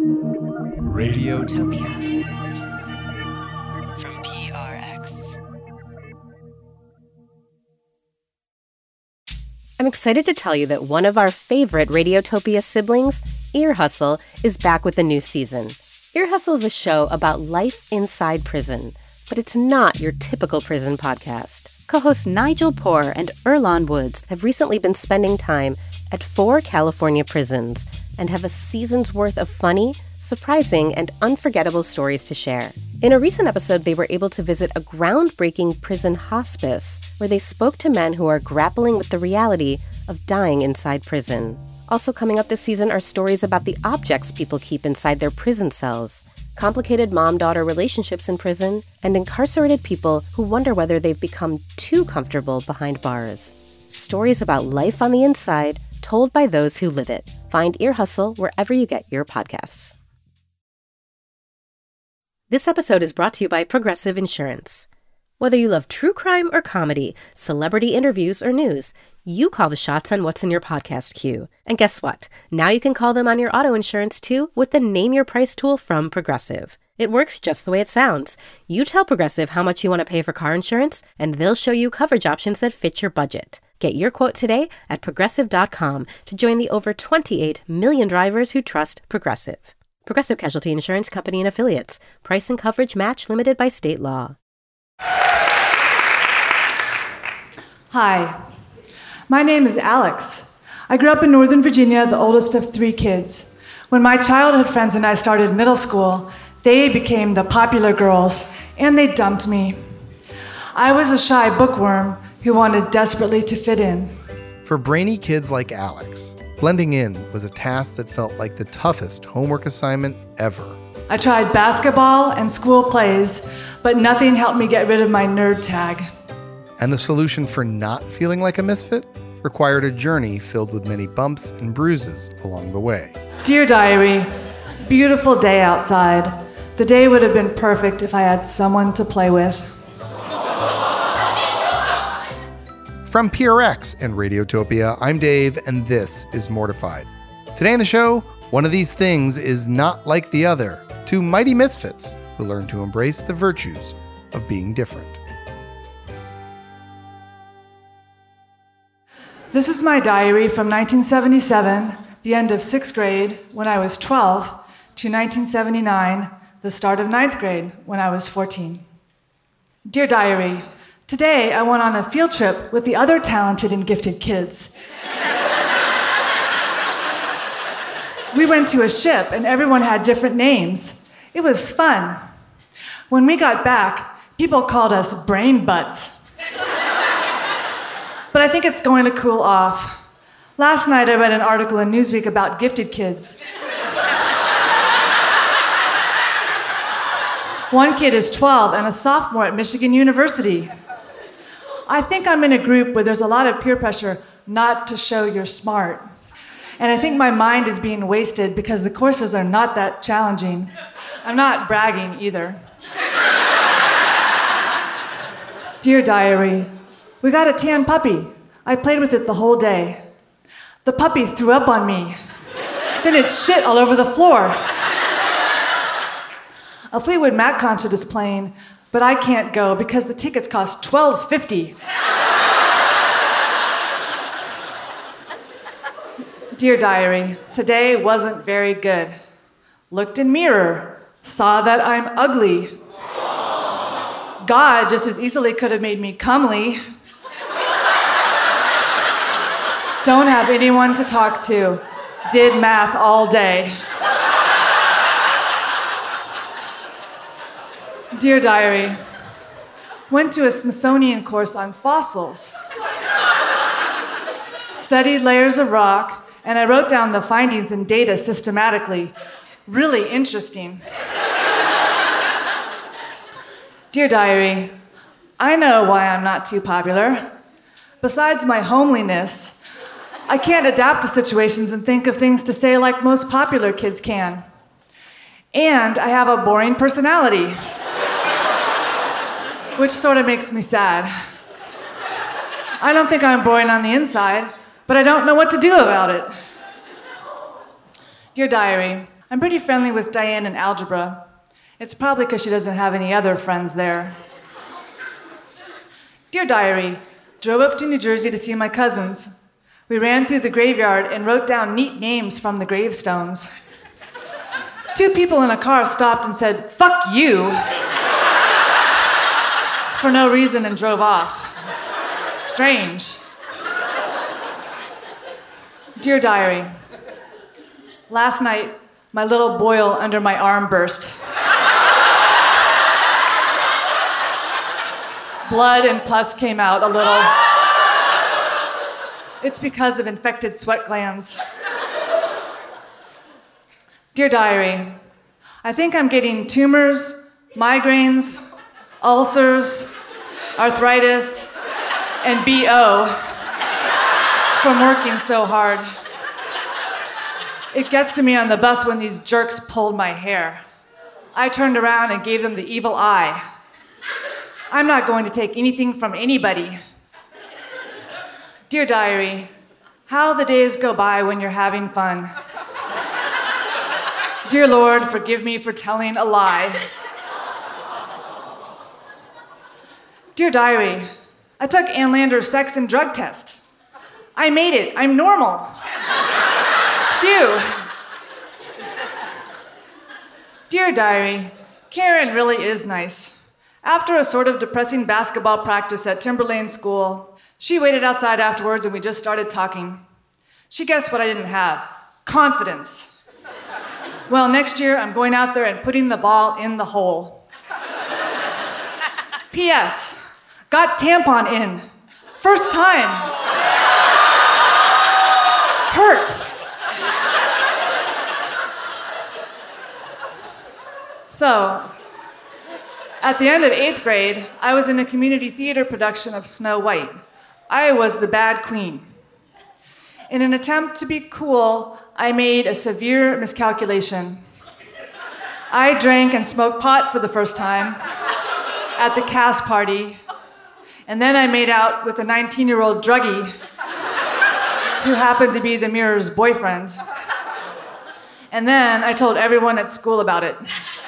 Radiotopia from PRX. I'm excited to tell you that one of our favorite Radiotopia siblings, Ear Hustle, is back with a new season. Ear Hustle is a show about life inside prison, but it's not your typical prison podcast. Co-hosts Nigel Poor and Earlonne Woods have recently been spending time at 4 California prisons and have a season's worth of funny, surprising, and unforgettable stories to share. In a recent episode, they were able to visit a groundbreaking prison hospice where they spoke to men who are grappling with the reality of dying inside prison. Also coming up this season are stories about the objects people keep inside their prison cells, complicated mom-daughter relationships in prison, and incarcerated people who wonder whether they've become too comfortable behind bars. Stories about life on the inside, told by those who live it. Find Ear Hustle wherever you get your podcasts. This episode is brought to you by Progressive Insurance. Whether you love true crime or comedy, celebrity interviews or news, you call the shots on what's in your podcast queue. And guess what? Now you can call them on your auto insurance too with the Name Your Price tool from Progressive. It works just the way it sounds. You tell Progressive how much you want to pay for car insurance, and they'll show you coverage options that fit your budget. Get your quote today at Progressive.com to join the over 28 million drivers who trust Progressive. Progressive Casualty Insurance Company and Affiliates. Price and coverage match limited by state law. Hi, my name is Alex. I grew up in Northern Virginia, the oldest of 3 kids. When my childhood friends and I started middle school, they became the popular girls, and they dumped me. I was a shy bookworm who wanted desperately to fit in. For brainy kids like Alex, blending in was a task that felt like the toughest homework assignment ever. I tried basketball and school plays, but nothing helped me get rid of my nerd tag. And the solution for not feeling like a misfit required a journey filled with many bumps and bruises along the way. Dear Diary, beautiful day outside. The day would have been perfect if I had someone to play with. From PRX and Radiotopia, I'm Dave, and this is Mortified. Today on the show, one of these things is not like the other. 2 mighty misfits who learn to embrace the virtues of being different. This is my diary from 1977, the end of 6th grade, when I was 12, to 1979, the start of 9th grade, when I was 14. Dear Diary, today I went on a field trip with the other talented and gifted kids. We went to a ship and everyone had different names. It was fun. When we got back, people called us brain butts. But I think it's going to cool off. Last night I read an article in Newsweek about gifted kids. One kid is 12 and a sophomore at Michigan University. I think I'm in a group where there's a lot of peer pressure not to show you're smart. And I think my mind is being wasted because the courses are not that challenging. I'm not bragging either. Dear Diary, we got a tan puppy. I played with it the whole day. The puppy threw up on me. Then it shit all over the floor. A Fleetwood Mac concert is playing, but I can't go because the tickets cost $12.50. Dear Diary, today wasn't very good. Looked in mirror, saw that I'm ugly. God just as easily could have made me comely. Don't have anyone to talk to. Did math all day. Dear Diary, went to a Smithsonian course on fossils. Studied layers of rock, and I wrote down the findings and data systematically. Really interesting. Dear Diary, I know why I'm not too popular. Besides my homeliness, I can't adapt to situations and think of things to say like most popular kids can. And I have a boring personality, which sort of makes me sad. I don't think I'm boring on the inside, but I don't know what to do about it. Dear Diary, I'm pretty friendly with Diane in algebra. It's probably because she doesn't have any other friends there. Dear Diary, drove up to New Jersey to see my cousins. We ran through the graveyard and wrote down neat names from the gravestones. 2 people in a car stopped and said, "Fuck you," for no reason and drove off. Strange. Dear Diary, last night, my little boil under my arm burst. Blood and pus came out a little. It's because of infected sweat glands. Dear Diary, I think I'm getting tumors, migraines, ulcers, arthritis, and BO from working so hard. It gets to me on the bus when these jerks pulled my hair. I turned around and gave them the evil eye. I'm not going to take anything from anybody. Dear Diary, how the days go by when you're having fun. Dear Lord, forgive me for telling a lie. Dear Diary, I took Ann Lander's sex and drug test. I made it. I'm normal. Phew. Dear Diary, Karen really is nice. After a sort of depressing basketball practice at Timberlane School, she waited outside afterwards and we just started talking. She guessed what I didn't have: confidence. Well, next year I'm going out there and putting the ball in the hole. P.S. Got tampon in. First time. Hurt. So, at the end of 8th grade, I was in a community theater production of Snow White. I was the bad queen. In an attempt to be cool, I made a severe miscalculation. I drank and smoked pot for the first time at the cast party, and then I made out with a 19-year-old druggie who happened to be the mirror's boyfriend. And then I told everyone at school about it.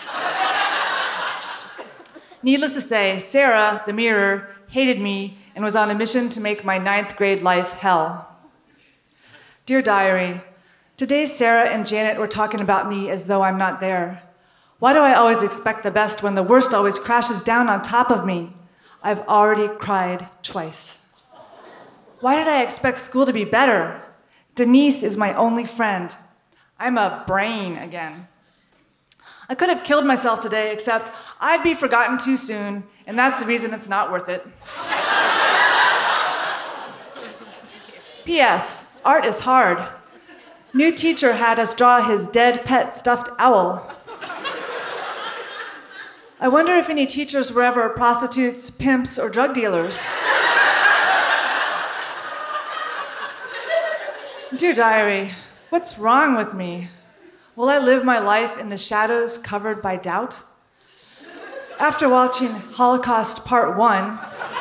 Needless to say, Sarah, the mirror, hated me and was on a mission to make my 9th grade life hell. Dear Diary, today Sarah and Janet were talking about me as though I'm not there. Why do I always expect the best when the worst always crashes down on top of me? I've already cried twice. Why did I expect school to be better? Denise is my only friend. I'm a brain again. I could have killed myself today, except I'd be forgotten too soon, and that's the reason it's not worth it. P.S. Art is hard. New teacher had us draw his dead pet stuffed owl. I wonder if any teachers were ever prostitutes, pimps, or drug dealers. Dear Diary, what's wrong with me? Will I live my life in the shadows covered by doubt? After watching Holocaust Part 1,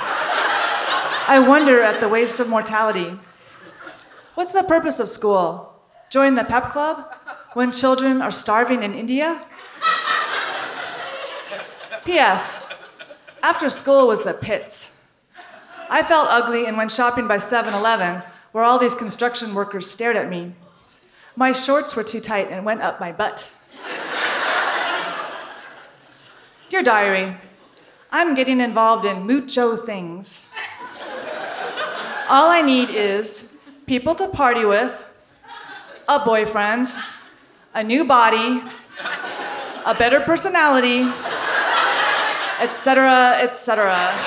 I wonder at the waste of mortality. What's the purpose of school? Join the pep club when children are starving in India? P.S. After school was the pits. I felt ugly and went shopping by 7-Eleven, where all these construction workers stared at me. My shorts were too tight and went up my butt. Dear Diary, I'm getting involved in mucho things. All I need is people to party with, a boyfriend, a new body, a better personality, etc., etc.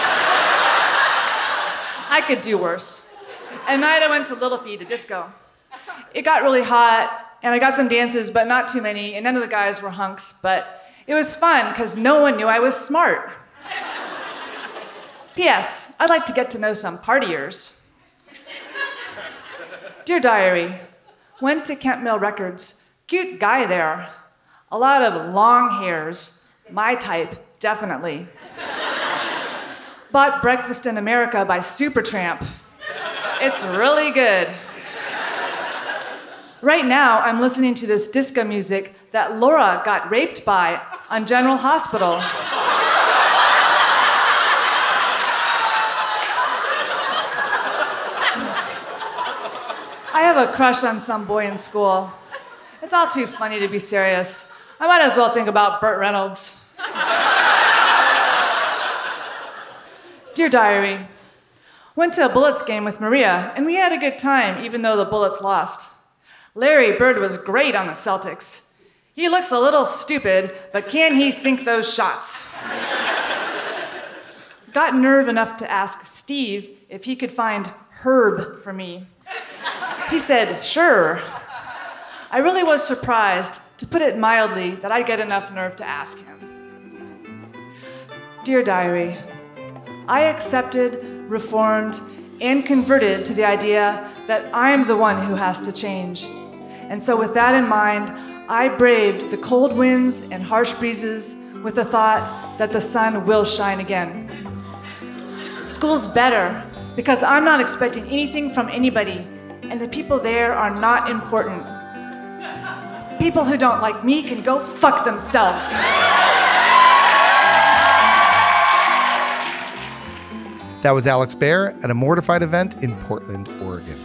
I could do worse. At night I went to Little Feet, a disco. It got really hot, and I got some dances, but not too many, and none of the guys were hunks, but it was fun because no one knew I was smart. P.S. I'd like to get to know some partiers. Dear Diary, went to Kent Mill Records. Cute guy there. A lot of long hairs. My type, definitely. Bought Breakfast in America by Supertramp. It's really good. Right now, I'm listening to this disco music that Laura got raped by on General Hospital. I have a crush on some boy in school. It's all too funny to be serious. I might as well think about Burt Reynolds. Dear Diary, went to a Bullets game with Maria, and we had a good time, even though the Bullets lost. Larry Bird was great on the Celtics. He looks a little stupid, but can he sink those shots? Got nerve enough to ask Steve if he could find Herb for me. He said, sure. I really was surprised, to put it mildly, that I'd get enough nerve to ask him. Dear Diary, I accepted, reformed, and converted to the idea that I'm the one who has to change. And so with that in mind, I braved the cold winds and harsh breezes with the thought that the sun will shine again. School's better because I'm not expecting anything from anybody, and the people there are not important. People who don't like me can go fuck themselves. That was Alex Baer at a Mortified event in Portland, Oregon.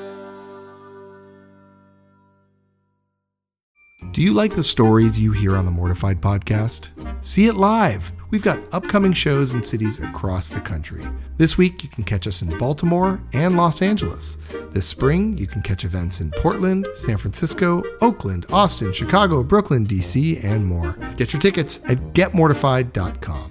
Do you like the stories you hear on the Mortified podcast? See it live. We've got upcoming shows in cities across the country. This week, you can catch us in Baltimore and Los Angeles. This spring, you can catch events in Portland, San Francisco, Oakland, Austin, Chicago, Brooklyn, DC, and more. Get your tickets at getmortified.com.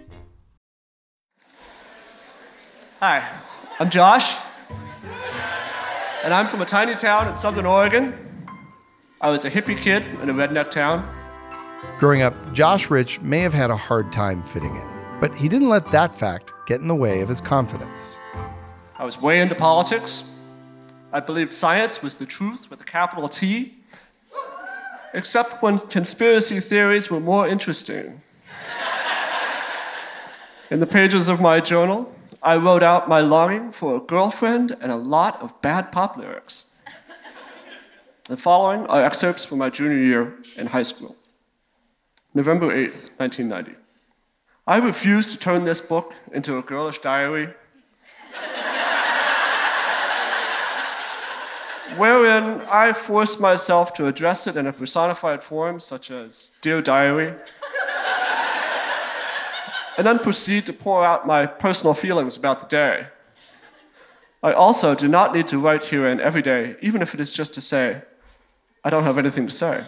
Hi, I'm Josh, and I'm from a tiny town in Southern Oregon. I was a hippie kid in a redneck town. Growing up, Josh Rich may have had a hard time fitting in, but he didn't let that fact get in the way of his confidence. I was way into politics. I believed science was the truth with a capital T, except when conspiracy theories were more interesting. In the pages of my journal, I wrote out my longing for a girlfriend and a lot of bad pop lyrics. The following are excerpts from my junior year in high school. November 8th, 1990. I refuse to turn this book into a girlish diary wherein I force myself to address it in a personified form such as Dear Diary, and then proceed to pour out my personal feelings about the day. I also do not need to write herein every day, even if it is just to say, I don't have anything to say.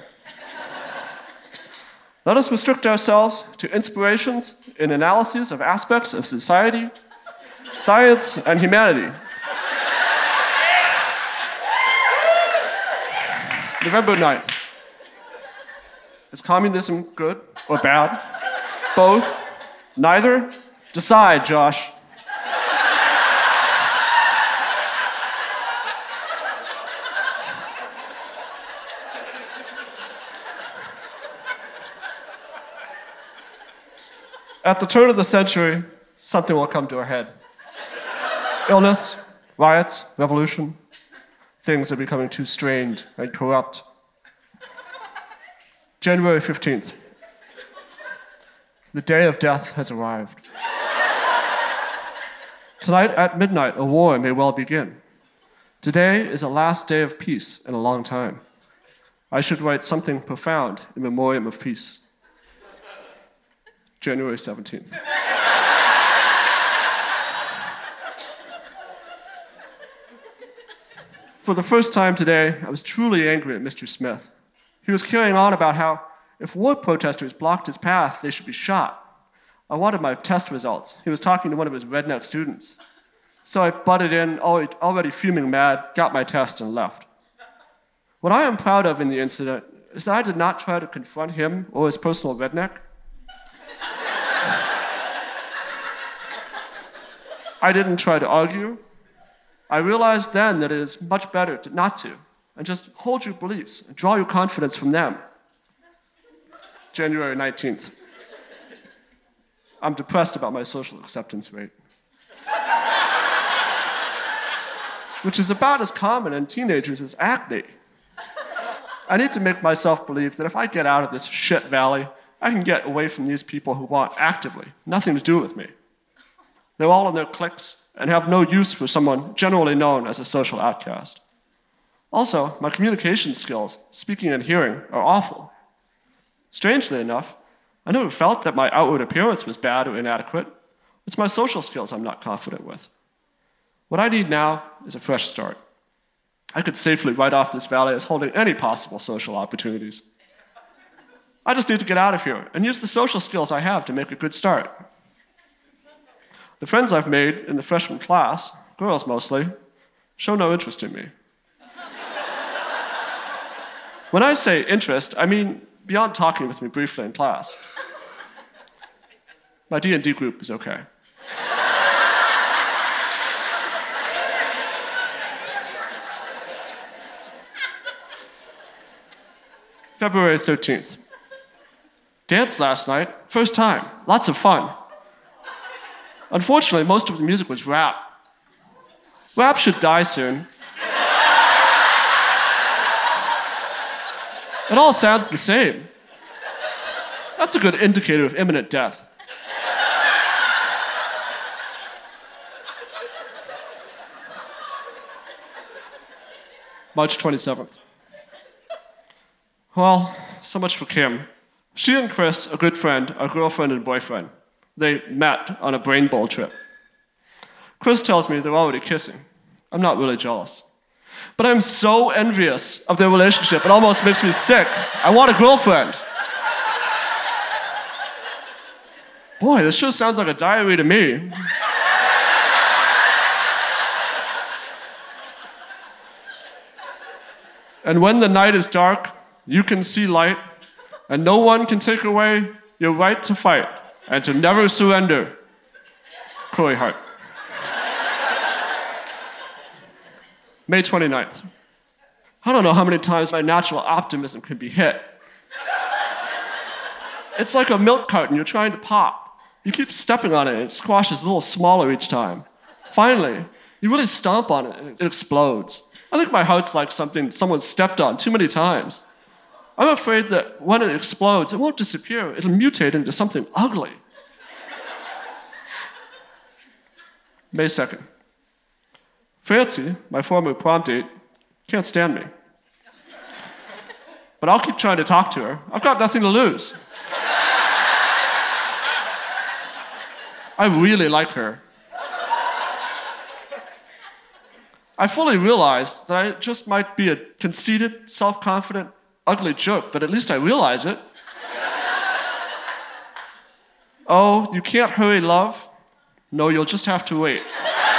Let us restrict ourselves to inspirations in analyses of aspects of society, science, and humanity. November 9th. Is communism good or bad? Both? Neither? Decide, Josh. At the turn of the century, something will come to a head. Illness, riots, revolution. Things are becoming too strained and corrupt. January 15th. The day of death has arrived. Tonight at midnight, a war may well begin. Today is the last day of peace in a long time. I should write something profound in memoriam of peace. January 17th. For the first time today, I was truly angry at Mr. Smith. He was carrying on about how if war protesters blocked his path, they should be shot. I wanted my test results. He was talking to one of his redneck students. So I butted in, already fuming mad, got my test, and left. What I am proud of in the incident is that I did not try to confront him or his personal redneck. I didn't try to argue. I realized then that it is much better not to, and just hold your beliefs and draw your confidence from them. January 19th. I'm depressed about my social acceptance rate, which is about as common in teenagers as acne. I need to make myself believe that if I get out of this shit valley, I can get away from these people who want actively nothing to do with me. They're all in their cliques and have no use for someone generally known as a social outcast. Also, my communication skills, speaking and hearing, are awful. Strangely enough, I never felt that my outward appearance was bad or inadequate. It's my social skills I'm not confident with. What I need now is a fresh start. I could safely write off this valley as holding any possible social opportunities. I just need to get out of here and use the social skills I have to make a good start. The friends I've made in the freshman class, girls mostly, show no interest in me. When I say interest, I mean beyond talking with me briefly in class. My D&D group is okay. February 13th. Danced last night, first time, lots of fun. Unfortunately, most of the music was rap. Rap should die soon. It all sounds the same. That's a good indicator of imminent death. March 27th. Well, so much for Kim. She and Chris, a good friend, are girlfriend and boyfriend. They met on a Brain Bowl trip. Chris tells me they're already kissing. I'm not really jealous. But I'm so envious of their relationship, it almost makes me sick. I want a girlfriend. Boy, this sure sounds like a diary to me. And when the night is dark, you can see light, and no one can take away your right to fight and to never surrender. Corey Hart. May 29th. I don't know how many times my natural optimism can be hit. It's like a milk carton you're trying to pop. You keep stepping on it and it squashes a little smaller each time. Finally, you really stomp on it and it explodes. I think my heart's like something someone stepped on too many times. I'm afraid that when it explodes, it won't disappear. It'll mutate into something ugly. May 2nd. Francie, my former prom date, can't stand me. But I'll keep trying to talk to her. I've got nothing to lose. I really like her. I fully realize that I just might be a conceited, self-confident, ugly jerk, but at least I realize it. Oh, you can't hurry love? No, you'll just have to wait.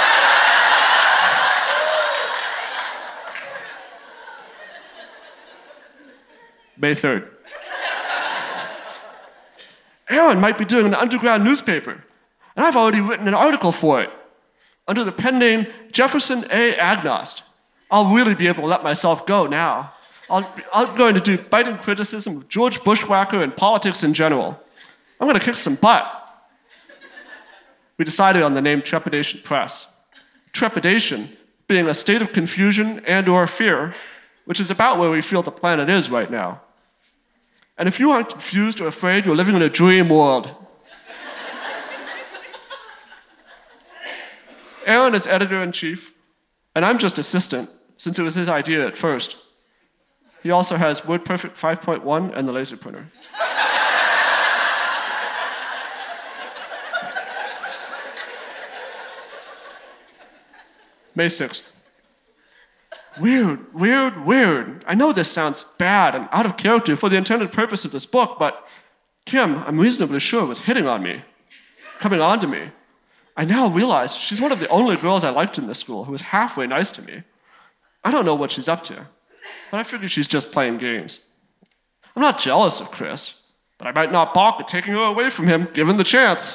May 3rd. Aaron might be doing an underground newspaper, and I've already written an article for it. Under the pen name Jefferson A. Agnost. I'll really be able to let myself go now. I'm going to do biting criticism of George Bushwhacker and politics in general. I'm going to kick some butt. We decided on the name Trepidation Press. Trepidation being a state of confusion and or fear, which is about where we feel the planet is right now. And if you aren't confused or afraid, you're living in a dream world. Aaron is editor-in-chief, and I'm just assistant, since it was his idea at first. He also has WordPerfect 5.1 and the laser printer. May 6th. Weird. I know this sounds bad and out of character for the intended purpose of this book, but Kim, I'm reasonably sure, was hitting on me, coming on to me. I now realize she's one of the only girls I liked in this school who was halfway nice to me. I don't know what she's up to, but I figure she's just playing games. I'm not jealous of Chris, but I might not balk at taking her away from him, given the chance.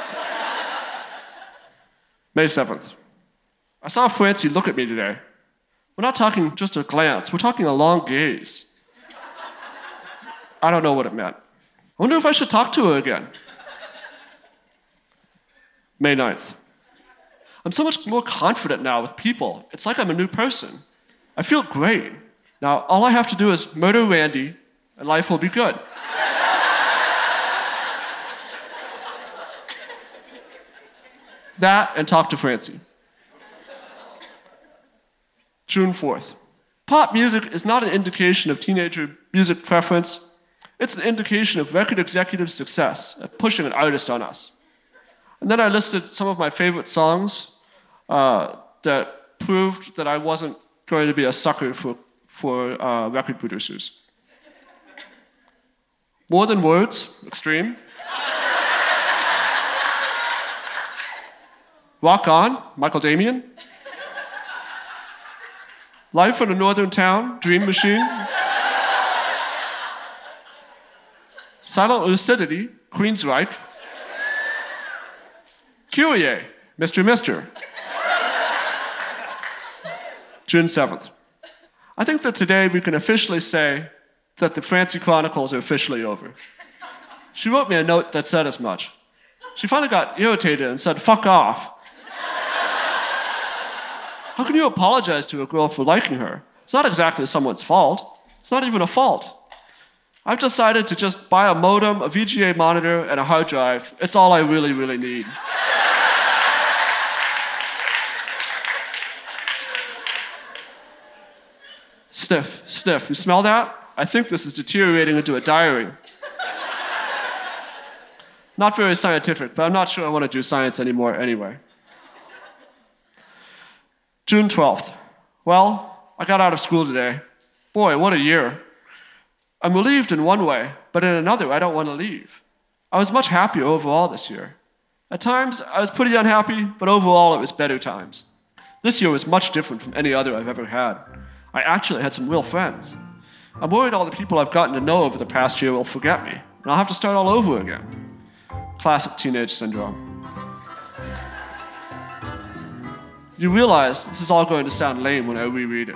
May 7th. I saw Francie look at me today. We're not talking just a glance, we're talking a long gaze. I don't know what it meant. I wonder if I should talk to her again. May 9th. I'm so much more confident now with people. It's like I'm a new person. I feel great. Now, all I have to do is murder Randy, and life will be good. That and talk to Francie. June 4th. Pop music is not an indication of teenager music preference. It's an indication of record executive success at pushing an artist on us. And then I listed some of my favorite songs that proved that I wasn't going to be a sucker for record producers. More Than Words, Extreme. Rock On, Michael Damian. Life in a Northern Town, Dream Machine. Silent Lucidity, Queensryche. Kyrie, Mr. Mister. June 7th. I think that today we can officially say that the Francie Chronicles are officially over. She wrote me a note that said as much. She finally got irritated and said, "Fuck off." How can you apologize to a girl for liking her? It's not exactly someone's fault. It's not even a fault. I've decided to just buy a modem, a VGA monitor, and a hard drive. It's all I really, really need. Sniff. You smell that? I think this is deteriorating into a diary. Not very scientific, but I'm not sure I want to do science anymore anyway. June 12th. Well, I got out of school today. Boy, what a year. I'm relieved in one way, but in another, I don't want to leave. I was much happier overall this year. At times, I was pretty unhappy, but overall, it was better times. This year was much different from any other I've ever had. I actually had some real friends. I'm worried all the people I've gotten to know over the past year will forget me, and I'll have to start all over again. Classic teenage syndrome. You realize this is all going to sound lame when I reread it.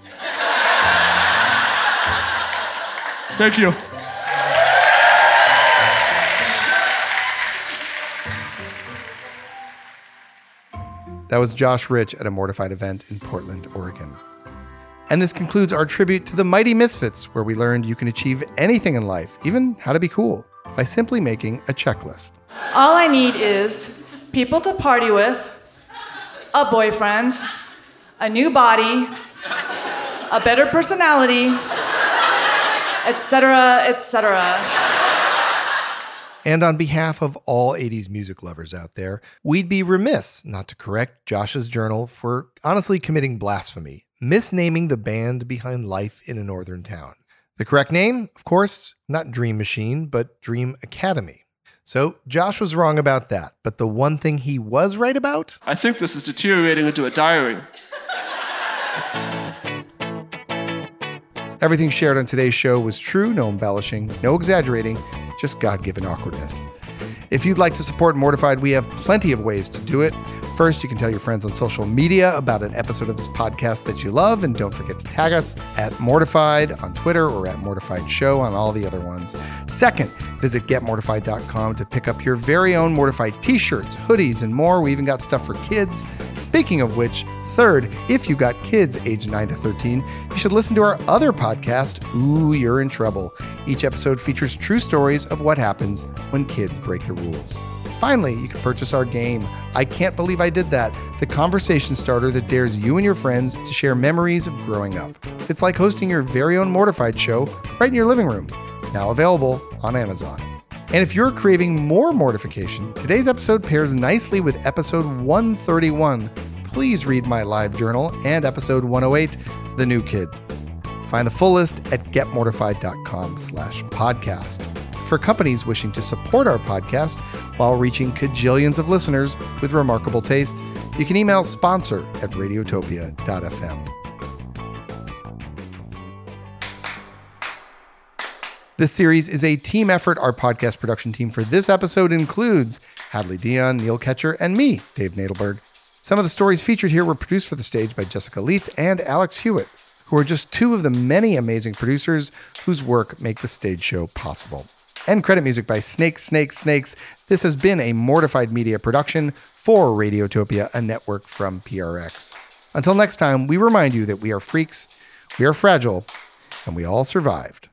Thank you. That was Josh Rich at a Mortified event in Portland, Oregon. And this concludes our tribute to the Mighty Misfits, where we learned you can achieve anything in life, even how to be cool, by simply making a checklist. All I need is people to party with, a boyfriend, a new body, a better personality, etc., etc. And on behalf of all 80s music lovers out there, we'd be remiss not to correct Josh's journal for honestly committing blasphemy, misnaming the band behind Life in a Northern Town. The correct name, of course, not Dream Machine, but Dream Academy. So Josh was wrong about that, but the one thing he was right about? I think this is deteriorating into a diary. Everything shared on today's show was true, no embellishing, no exaggerating, just God-given awkwardness. If you'd like to support Mortified, we have plenty of ways to do it. First, you can tell your friends on social media about an episode of this podcast that you love, and don't forget to tag us at Mortified on Twitter or at Mortified Show on all the other ones. Second, visit getmortified.com to pick up your very own Mortified t-shirts, hoodies, and more. We even got stuff for kids. Speaking of which, third, if you got kids aged 9 to 13, you should listen to our other podcast, Ooh, You're in Trouble. Each episode features true stories of what happens when kids break the rules. Finally, you can purchase our game, I Can't Believe I Did That, the conversation starter that dares you and your friends to share memories of growing up. It's like hosting your very own Mortified show right in your living room. Now available on Amazon. And if you're craving more mortification, today's episode pairs nicely with episode 131. Please read my live journal and episode 108, The New Kid. Find the full list at getmortified.com/podcast. For companies wishing to support our podcast while reaching cajillions of listeners with remarkable taste, you can email sponsor@radiotopia.fm. This series is a team effort. Our podcast production team for this episode includes Hadley Dion, Neil Ketcher, and me, Dave Nadelberg. Some of the stories featured here were produced for the stage by Jessica Leith and Alex Hewitt, who are just two of the many amazing producers whose work make the stage show possible. And credit music by Snakes. This has been a Mortified Media production for Radiotopia, a network from PRX. Until next time, we remind you that we are freaks, We are fragile, and we all survived.